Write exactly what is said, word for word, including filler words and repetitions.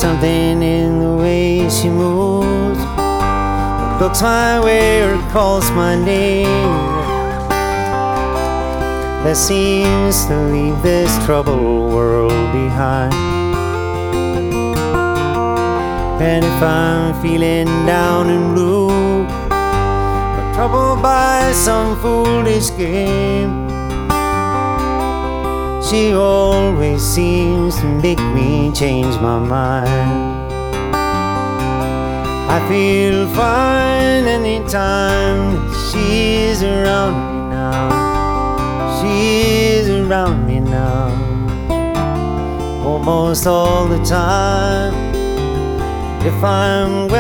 something in the way she moves, looks my way or calls my name, that seems to leave this troubled world behind. And if I'm feeling down and blue, or troubled by some foolish game, she always seems to make me change my mind. I feel fine anytime that she's around me now. She's around me now, almost all the time. If I'm well